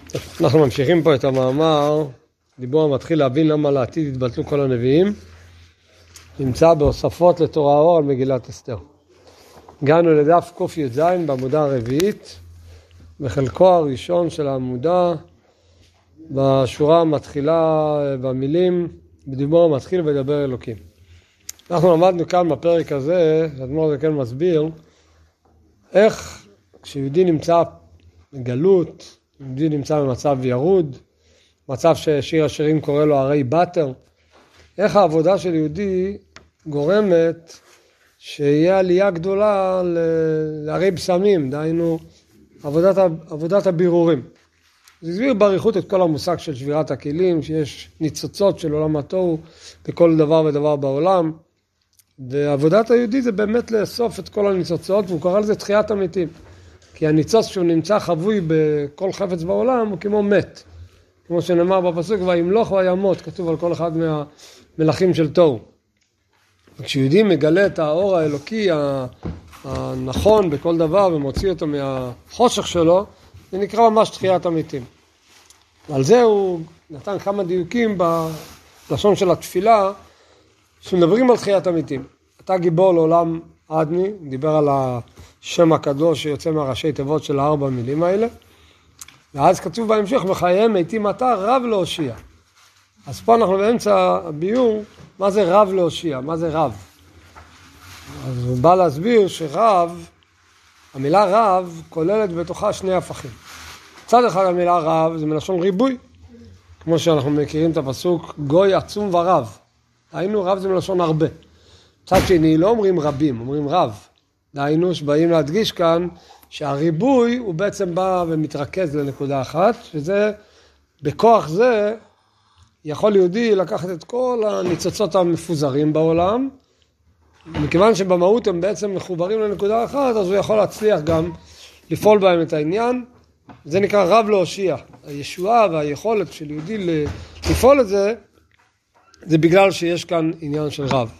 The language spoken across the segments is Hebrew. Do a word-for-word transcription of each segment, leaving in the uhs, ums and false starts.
אנחנו ממשיכים פה את המאמר, דיבור המתחיל להבין למה לעתיד התבטלו כל הנביאים, נמצא בהוספות לתורה האור על מגילת אסתר. הגענו לדף ק"ז בעמודה הרביעית, בחלקו הראשון של העמודה, בשורה המתחילה במילים, בדיבור המתחיל וידבר אלוקים. אנחנו למדנו כאן בפרק הזה, האדמו"ר הזקן מסביר, איך כשיהודי נמצא בגלות, יהודי נמצא במצב ירוד, מצב ששיר השירים קורא לו הרי באטר, איך העבודה של יהודי גורמת שיהיה עלייה גדולה להרי בשמים, דהיינו עבודת, עבודת הבירורים. זה הסביר בעריכות את כל המושג של שבירת הכלים, שיש ניצוצות של עולם התוהו בכל דבר ודבר בעולם, ועבודת היהודי זה באמת לאסוף את כל הניצוצות, והוא קורא לזה תחיית המתים. כי הניצוץ שהוא נמצא חבוי בכל חפץ בעולם הוא כמו מת. כמו שנאמר בפסוק, וימלוך וימות, כתוב על כל אחד מהמלכים של תוהו. וכשיהודי מגלה את האור האלוקי הנכון בכל דבר ומוציא אותו מהחושך שלו, זה נקרא ממש תחיית המתים. ועל זה הוא נתן כמה דיוקים בלשון של התפילה, שמדברים על תחיית המתים. אתה גיבור לעולם עדני, דיבר על השם הקדוש שיוצא מהראשי תיבות של הארבע מילים האלה, ואז כתוב בהמשך, בחייהם מתים אתה רב להושיע. אז פה אנחנו באמצע הביור, מה זה רב להושיע? מה זה רב? אז הוא בא להסביר שרב, המילה רב כוללת בתוכה שני הפכים. צד אחד המילה רב זה מלשון ריבוי, כמו שאנחנו מכירים את הפסוק, גוי עצום ורב. היינו רב זה מלשון הרבה. צד שני לא אומרים רבים, אומרים רב. דהיינו שבאים להדגיש כאן שהריבוי הוא בעצם בא ומתרכז לנקודה אחת, שזה בכוח זה יכול יהודי לקחת את כל הניצוצות המפוזרים בעולם, מכיוון שבמהות הם בעצם מחוברים לנקודה אחת, אז הוא יכול להצליח גם לפעול בהם את העניין. זה נקרא רב להושיע. הישועה והיכולת של יהודי לפעול את זה, זה בגלל שיש כאן עניין של רב.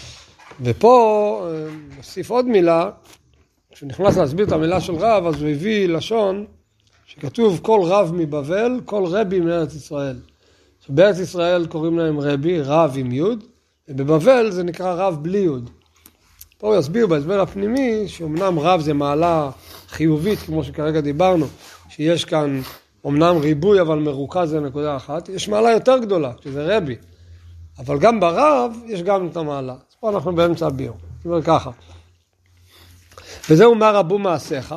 ופה נוסיף עוד מילה, כשנכנס להסביר את המילה של רב, אז הוא הביא לשון שכתוב כל רב מבבל, כל רבי מארץ ישראל. בארץ ישראל קוראים להם רבי, רב עם יוד, ובבבל זה נקרא רב בלי יוד. פה הוא יסביר בהסבר הפנימי שאומנם רב זה מעלה חיובית, כמו שכרגע דיברנו, שיש כאן אומנם ריבוי אבל מרוכז זה נקודה אחת, יש מעלה יותר גדולה, שזה רבי. אבל גם ברב יש גם את המעלה. אז פה אנחנו באמצע הביור. זאת אומרת ככה. וזהו מה רבו מעשיך,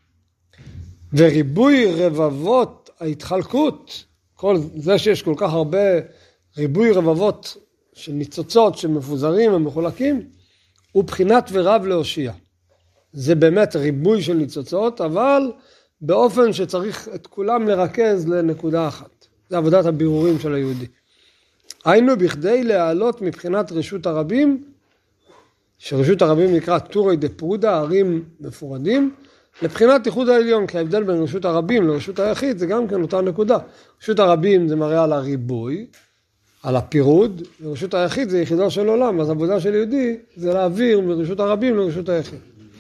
וריבוי רבבות ההתחלקות, כל זה שיש כל כך הרבה ריבוי רבבות של ניצוצות שמפוזרים ומחולקים, הוא בחינת ורב להושיע. זה באמת ריבוי של ניצוצות, אבל באופן שצריך את כולם לרכז לנקודה אחת. זה עבודת הבירורים של היהודי. היינו בכדי להעלות מבחינת רשות הרבים, שרשות הרבים נקרא טורי דה פרודה, ערים מפורדים, לבחינת איחוד העליון, כי ההבדל בין רשות הרבים לרשות היחיד זה גם כן אותה נקודה. רשות הרבים זה מראה על הריבוי, על הפירוד, ורשות היחיד זה יחידו של עולם, אז העבודה של יהודי זה להעביר מרשות הרבים לרשות היחיד.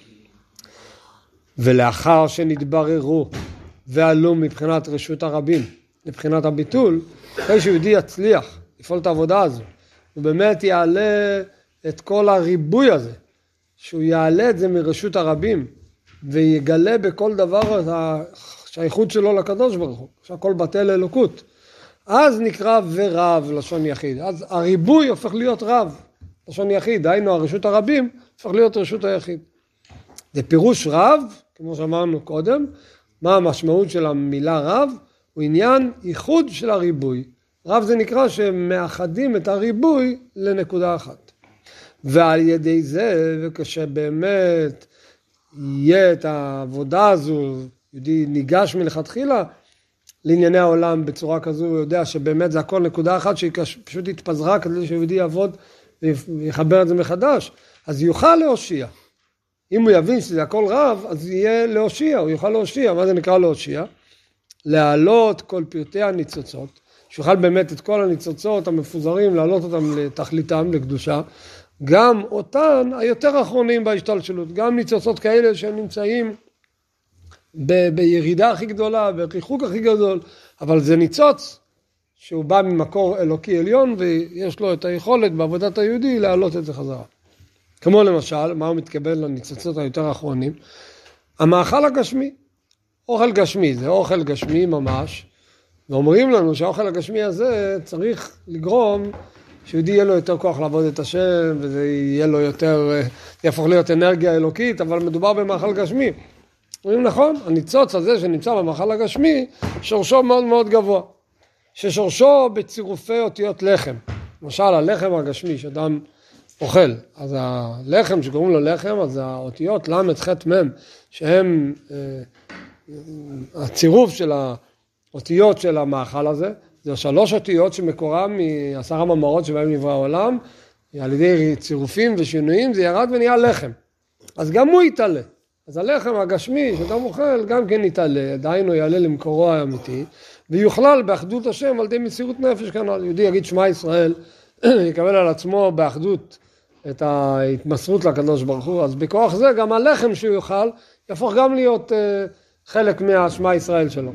ולאחר שנתבררו ועלו מבחינת רשות הרבים לבחינת הביטול, אחרי שיהודי יצליח לפעול את העבודה הזו, הוא באמת יעלה את כל הריבוי הזה, שהוא יעלה את זה מרשות הרבים, ויגלה בכל דבר את השייכות שלו לקדוש ברוך הוא, שהכל בטל אלוקות. אז נקרא ורב לשון יחיד. אז הריבוי הופך להיות רב לשון יחיד, היינו הרשות הרבים הופך להיות רשות היחיד. זה פירוש רב, כמו שאמרנו קודם, מה המשמעות של המילה רב? הוא עניין ייחוד של הריבוי. רב זה נקרא שמאחדים את הריבוי לנקודה אחת. ועל ידי זה, וכשבאמת יהיה את העבודה הזו, יהודי ניגש מלכתחילה לענייני העולם בצורה כזו, הוא יודע שבאמת זה הכל נקודה אחת שהיא פשוט התפזרה כדי שיהודי יעבוד ויחבר את זה מחדש, אז יוכל להושיע. אם הוא יבין שזה הכל רב, אז יהיה להושיע, הוא יוכל להושיע. מה זה נקרא להושיע? להעלות כל פרטי הניצוצות, שיוכל באמת את כל הניצוצות המפוזרים, להעלות אותם לתכליתם, לקדושה, גם אותן היותר אחרונים בהשתלשלות, גם ניצוצות כאלה שהם נמצאים ב- בירידה הכי גדולה, בריחוק הכי גדול, אבל זה ניצוץ שהוא בא ממקור אלוקי עליון, ויש לו את היכולת בעבודת היהודי להעלות את זה חזרה. כמו למשל, מה הוא מתקבל לניצוצות היותר האחרונים? המאכל הגשמי. אוכל גשמי, זה אוכל גשמי ממש, ואומרים לנו שהאוכל הגשמי הזה צריך לגרום שיהודי יהיה לו יותר כוח לעבוד את השם, וזה יהיה לו יותר, יהפוך להיות אנרגיה אלוקית, אבל מדובר במאכל גשמי. אומרים נכון, הניצוץ הזה שנמצא במאכל הגשמי, שורשו מאוד מאוד גבוה. ששורשו בצירופי אותיות לחם. למשל, הלחם הגשמי שאדם אוכל. אז הלחם שקוראים לו לחם, אז האותיות למד, ח' מם, שהם אה, הצירוף של האותיות של המאכל הזה, זה שלוש אותיות שמקורם מעשר המאמרות שבהם נברא העולם, על ידי צירופים ושינויים, זה ירד ונהיה לחם. אז גם הוא יתעלה. אז הלחם הגשמי שאתה מוכל גם כן יתעלה, עדיין הוא יעלה למקורו האמיתי, ויוכלל באחדות השם על ידי מסירות נפש כאן. יהודי יגיד שמע ישראל, יקבל על עצמו באחדות את ההתמסרות לקדוש ברוך הוא, אז בכוח זה גם הלחם שהוא יאכל, יהפוך גם להיות uh, חלק מהשמע ישראל שלו.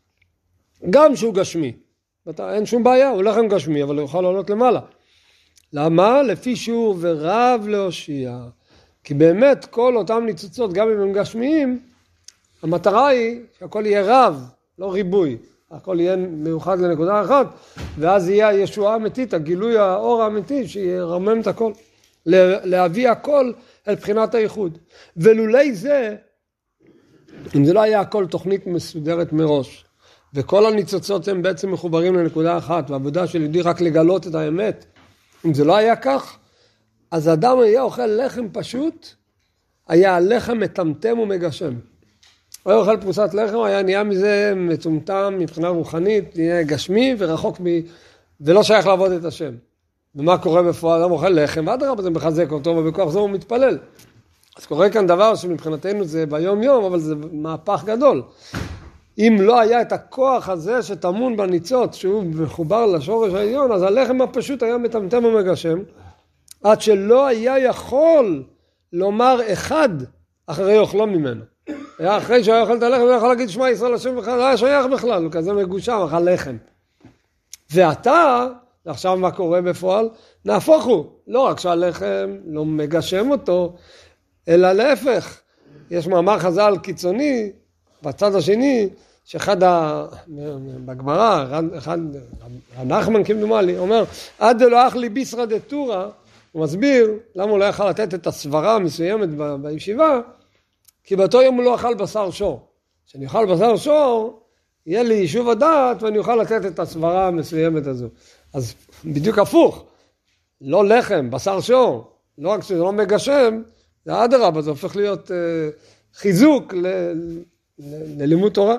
גם שהוא גשמי, אין שום בעיה, הוא לחם גשמי, אבל הוא יוכל לעלות למעלה. למה? לפי שהוא ורב להושיע. כי באמת כל אותם ניצוצות, גם אם הם גשמיים, המטרה היא שהכל יהיה רב, לא ריבוי. הכל יהיה מיוחד לנקודה אחת, ואז יהיה הישועה האמיתית, הגילוי האור האמיתי, שירמם את הכל. להביא הכל אל בחינת הייחוד. ולולי זה, אם זה לא היה הכל תוכנית מסודרת מראש, וכל הניצוצות הם בעצם מחוברים לנקודה אחת, והעבודה של יהודי רק לגלות את האמת, אם זה לא היה כך, אז האדם היה אוכל לחם פשוט, היה לחם מטמטם ומגשם. הוא היה אוכל פרוסת לחם, היה נהיה מזה מטומטם מבחינה רוחנית, נהיה גשמי ורחוק מ... ולא שייך לעבוד את השם. ומה קורה בפועל? אדם אוכל לחם, עד הרבה זה מחזק אותו, ובכוח זה הוא מתפלל. אז קורה כאן דבר שמבחינתנו זה ביום יום, אבל זה מהפך גדול. אם לא היה את הכוח הזה שטמון בניצוץ, שהוא מחובר לשורש העליון, אז הלחם הפשוט היה מטמטם ומגשם, עד שלא היה יכול לומר אחד אחרי אוכלו ממנו. היה אחרי שהוא אוכל את הלחם, הוא יכול להגיד שמע ישראל השם בכלל, לא היה שייך בכלל, הוא כזה מגושם, אכל לחם. ואתה, עכשיו מה קורה בפועל? נהפוך הוא, לא רק שהלחם לא מגשם אותו, אלא להפך. יש מאמר חז"ל קיצוני, בצד השני, שאחד ה... בגמרא, אחד, אחד, הנחמן כמדומה לי, אומר, עד לא אך לי ביסרא דתורא, הוא מסביר למה הוא לא יכל לתת את הסברה המסוימת ב- בישיבה, כי באותו יום הוא לא אכל בשר שור. כשאני אוכל בשר שור, יהיה לי יישוב הדעת ואני אוכל לתת את הסברה המסוימת הזו. אז בדיוק הפוך, לא לחם, בשר שור, לא רק שזה לא מגשם, זה אדרבה, זה הופך להיות אה, חיזוק ל, ל, ללימוד תורה.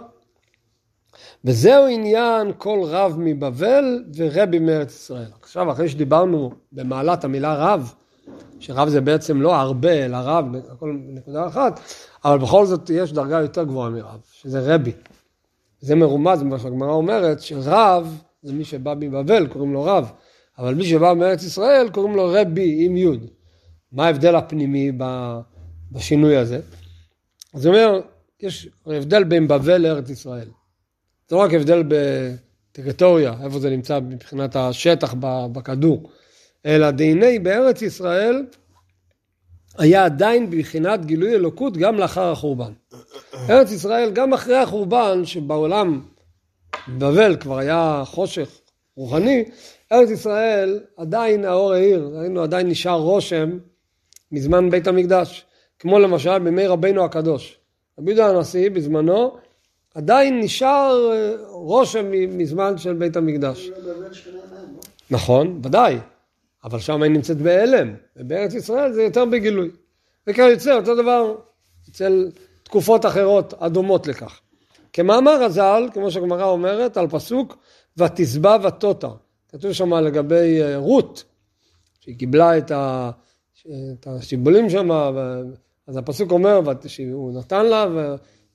וזהו עניין כל רב מבבל ורבי מארץ ישראל. עכשיו, אחרי שדיברנו במעלת המילה רב, שרב זה בעצם לא הרבה, אלא רב, הכל נקודה אחת, אבל בכל זאת יש דרגה יותר גבוהה מרב, שזה רבי. זה מרומז, מה שהגמרא אומרת, שרב זה מי שבא מבבל, קוראים לו רב, אבל מי שבא מארץ ישראל, קוראים לו רבי עם יוד. מה ההבדל הפנימי בשינוי הזה? אז זאת אומרת, יש הבדל בין בבל לארץ ישראל. זה לא רק הבדל בטריטוריה, איפה זה נמצא מבחינת השטח בכדור, אלא דהנה בארץ ישראל היה עדיין בבחינת גילוי אלוקות גם לאחר החורבן. ארץ ישראל גם אחרי החורבן, שבעולם בבל כבר היה חושך רוחני, ארץ ישראל עדיין האור העיר, עדיין נשאר רושם מזמן בית המקדש, כמו למשל בימי רבינו הקדוש. רבי יהודה הנשיא בזמנו, עדיין נשאר רושם מזמן של בית המקדש. נכון, ודאי, אבל שם היא נמצאת באלם, ובארץ ישראל זה יותר בגילוי. וכאן יוצא אותו דבר אצל תקופות אחרות הדומות לכך. כמאמר הז"ל, כמו שהגמרא אומרת, על פסוק, ותשבע ותותר. כתוב שם לגבי רות, שהיא קיבלה את, ה, את השיבולים שם, אז הפסוק אומר, שהוא נתן לה, ו...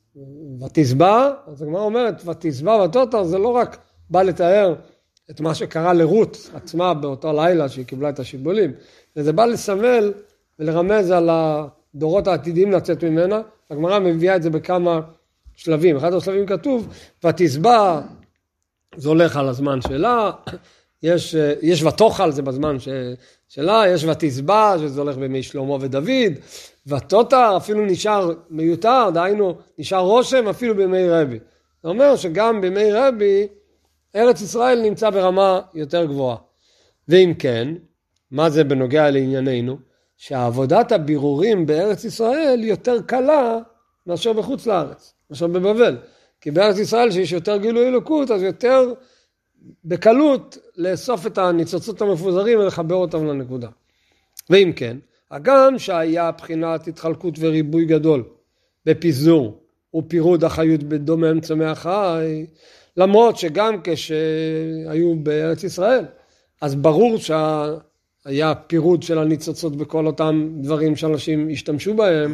ותשבע, אז הגמרא אומרת, ותשבע ותותר, זה לא רק בא לתאר את מה שקרה לרות עצמה באותו לילה שהיא קיבלה את השיבולים, וזה בא לסמל ולרמז על הדורות העתידיים לצאת ממנה. הגמרא מביאה את זה בכמה שלבים. אחד השלבים כתוב, ותשבע, זה הולך על הזמן שלה, יש, יש ותאכל, זה בזמן ש, שלה, יש ותשבע, שזה הולך בימי שלמה ודוד, ותותר אפילו נשאר מיותר, דהיינו נשאר רושם אפילו בימי רבי. זה אומר שגם בימי רבי, ארץ ישראל נמצא ברמה יותר גבוהה. ואם כן, מה זה בנוגע לענייננו? שהעבודת הבירורים בארץ ישראל יותר קלה מאשר בחוץ לארץ, מאשר בבבל. כי בארץ ישראל שיש יותר גילוי אלוקות, אז יותר בקלות לאסוף את הניצוצות המפוזרים ולחבר אותם לנקודה. ואם כן, הגם שהיה בחינת התחלקות וריבוי גדול בפיזור ופירוד החיות בדומם צמח חי, למרות שגם כשהיו בארץ ישראל, אז ברור שהיה פירוד של הניצוצות בכל אותם דברים שאנשים השתמשו בהם,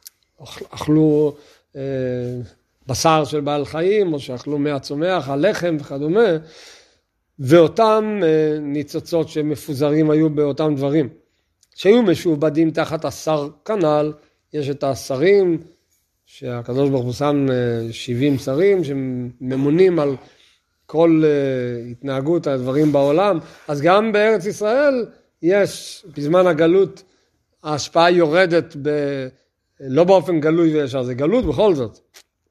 אכלו אה, בשר של בעל חיים, או שאכלו מהצומח, הלחם וכדומה, ואותם אה, ניצוצות שמפוזרים היו באותם דברים, שהיו משועבדים תחת השר כנ"ל, יש את השרים, שהקדוש ברוך הוא שם שבעים שרים שממונים על כל התנהגות הדברים בעולם, אז גם בארץ ישראל יש, בזמן הגלות, ההשפעה יורדת ב, לא באופן גלוי וישר, זה גלות בכל זאת.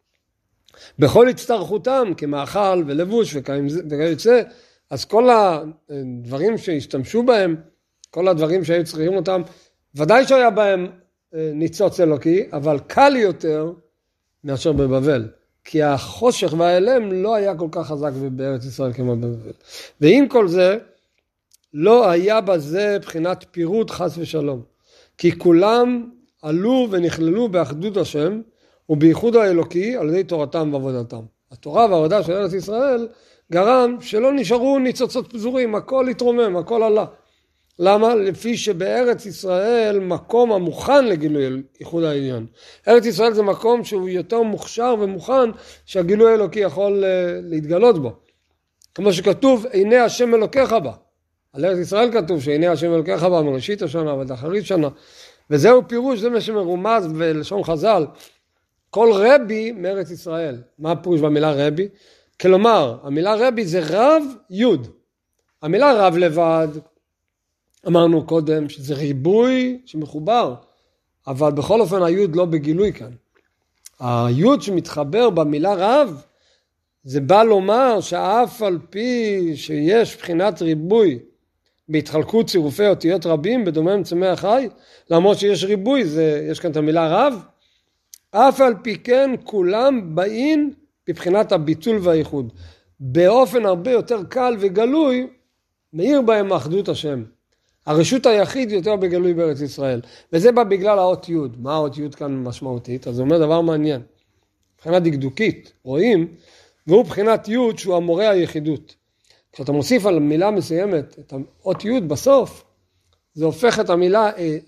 בכל הצטרכותם, כמאכל ולבוש וכיוצא, אז כל הדברים שהשתמשו בהם, כל הדברים שהיו צריכים אותם, ודאי שהיה בהם ניצוץ אלוקי, אבל קל יותר מאשר בבבל. כי החושך והאלם לא היה כל כך חזק בארץ ישראל כמו בבבל. ועם כל זה, לא היה בזה בחינת פירוד חס ושלום. כי כולם עלו ונכללו באחדות השם, ובייחוד האלוקי על ידי תורתם ועבודתם. התורה והעבודה של ארץ ישראל גרם שלא נשארו ניצוצות פזורים, הכל התרומם, הכל עלה. למה? לפי שבארץ ישראל מקום המוכן לגילוי ייחוד העליון. ארץ ישראל זה מקום שהוא יותר מוכשר ומוכן שהגילוי האלוקי יכול להתגלות בו. כמו שכתוב, עיני השם אלוקיך בה. על ארץ ישראל כתוב שעיני השם אלוקיך בה מראשית השנה ועד אחרית שנה. וזהו פירוש, זה מה שמרומז בלשון חז"ל. כל רבי מארץ ישראל. מה הפירוש במילה רבי? כלומר, המילה רבי זה רב יוד. המילה רב לבד, אמרנו קודם שזה ריבוי שמחובר, אבל בכל אופן היוד לא בגילוי כאן. היוד שמתחבר במילה רב, זה בא לומר שאף על פי שיש בחינת ריבוי, בהתחלקות צירופי אותיות רבים, בדומם צמח חי, למרות שיש ריבוי, זה, יש כאן את המילה רב, אף על פי כן כולם באים בבחינת הביטול והייחוד. באופן הרבה יותר קל וגלוי, מאיר בהם אחדות השם. הרשות היחיד יותר בגלוי בארץ ישראל. וזה בא בגלל האות י'. מה האות י' כאן משמעותית? אז זה אומר דבר מעניין. מבחינה דקדוקית, רואים, והוא בחינת י' שהוא המורה היחידות. כשאתה מוסיף על מילה מסוימת את האות י' בסוף, זה הופך את המילה אה,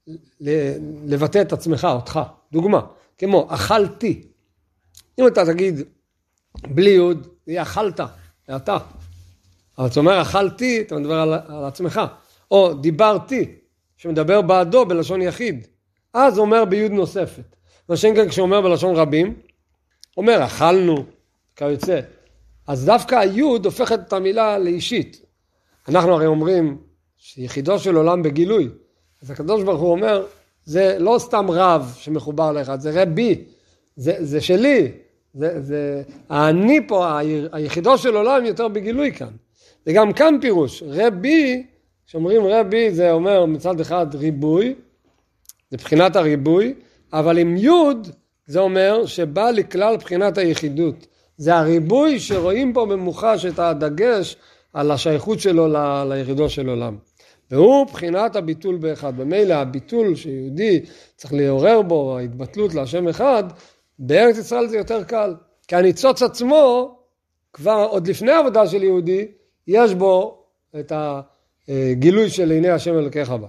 לבטא את עצמך, אותך. דוגמה, כמו אכלתי. אם אתה תגיד בלי י' זה יהיה אכלת, זה אתה. אבל אתה אומר אכלתי, אתה מדבר על, על עצמך. או דיברתי, שמדבר בעדו בלשון יחיד. אז אומר ביוד נוספת. מה שאין כשאומר בלשון רבים, אומר אכלנו, כיוצא. אז דווקא היוד הופכת את המילה לאישית. אנחנו הרי אומרים שיחידו של עולם בגילוי. אז הקדוש ברוך הוא אומר, זה לא סתם רב שמחובר לך, זה רבי, זה, זה שלי. זה, זה, אני פה, היחידו של עולם יותר בגילוי כאן. וגם כאן פירוש, רבי, כשאומרים רבי זה אומר מצד אחד ריבוי, זה בחינת הריבוי, אבל עם יוד זה אומר שבא לכלל בחינת היחידות. זה הריבוי שרואים פה במוחש את הדגש על השייכות שלו ל- ליחידו של עולם. והוא בחינת הביטול באחד. במילא הביטול שיהודי צריך לעורר בו, ההתבטלות להשם אחד, בארץ ישראל זה יותר קל. כי הניצוץ עצמו, כבר עוד לפני העבודה של יהודי, יש בו את הגילוי של עיני השם אלוקיך בה.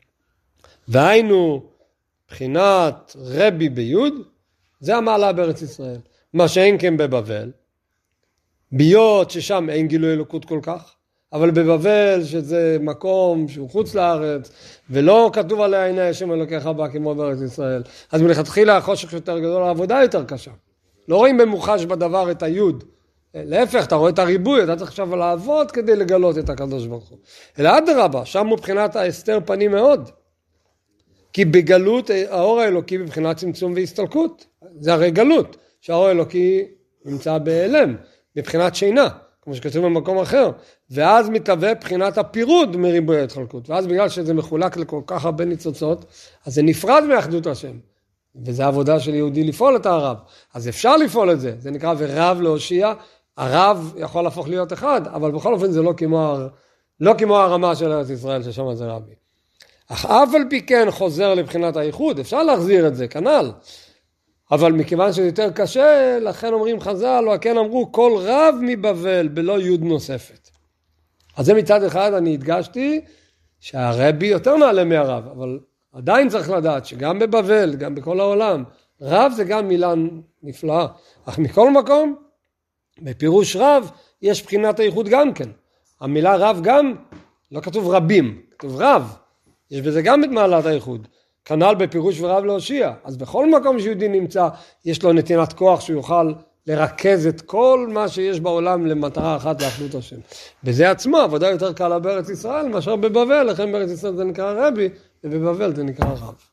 והיינו בחינת רבי ביוד, זה המעלה בארץ ישראל. מה שאין כן בבבל, ביות ששם אין גילוי אלוקות כל כך, אבל בבבל שזה מקום שהוא חוץ לארץ, ולא כתוב עליה עיני השם אלוקיך בה כמו בארץ ישראל, אז מלכתחילה החושך יותר גדול, העבודה יותר קשה. לא רואים במוחש בדבר את היוד. להפך, אתה רואה את הריבוי, אתה צריך עכשיו לעבוד כדי לגלות את הקדוש ברוך הוא. אלא אדרבה, שם מבחינת ההסתר פנים מאוד. כי בגלות האור האלוקי בבחינת צמצום והסתלקות. זה הרי גלות, שהאור האלוקי נמצא בהיעלם, מבחינת שינה, כמו שכתוב במקום אחר. ואז מתהווה בחינת הפירוד מריבוי ההתחלקות. ואז בגלל שזה מחולק לכל כך הרבה ניצוצות, אז זה נפרד מאחדות השם. וזו העבודה של יהודי לפעול את הרב. אז אפשר לפעול את זה. זה נקרא ורב להושיע. הרב יכול להפוך להיות אחד, אבל בכל אופן זה לא כמו, לא כמו הרמה של ארץ ישראל ששם זה רבי. אך אף על פי כן חוזר לבחינת הייחוד, אפשר להחזיר את זה, כנ"ל. אבל מכיוון שזה יותר קשה, לכן אומרים חז"ל, או כן אמרו, כל רב מבבל בלא יוד נוספת. אז זה מצד אחד אני הדגשתי, שהרבי יותר נעלה מהרב, אבל עדיין צריך לדעת שגם בבבל, גם בכל העולם, רב זה גם מילה נפלאה. אך מכל מקום, בפירוש רב, יש בחינת הייחוד גם כן. המילה רב גם, לא כתוב רבים, כתוב רב. יש בזה גם את מעלת הייחוד. כנ"ל בפירוש ורב להושיע. אז בכל מקום שיהודי נמצא, יש לו נתינת כוח שהוא יוכל לרכז את כל מה שיש בעולם למטרה אחת לאחדות השם. בזה עצמו, עבודה יותר קלה בארץ ישראל, מאשר בבבל, לכן בארץ ישראל זה נקרא רבי, ובבבל זה נקרא רב.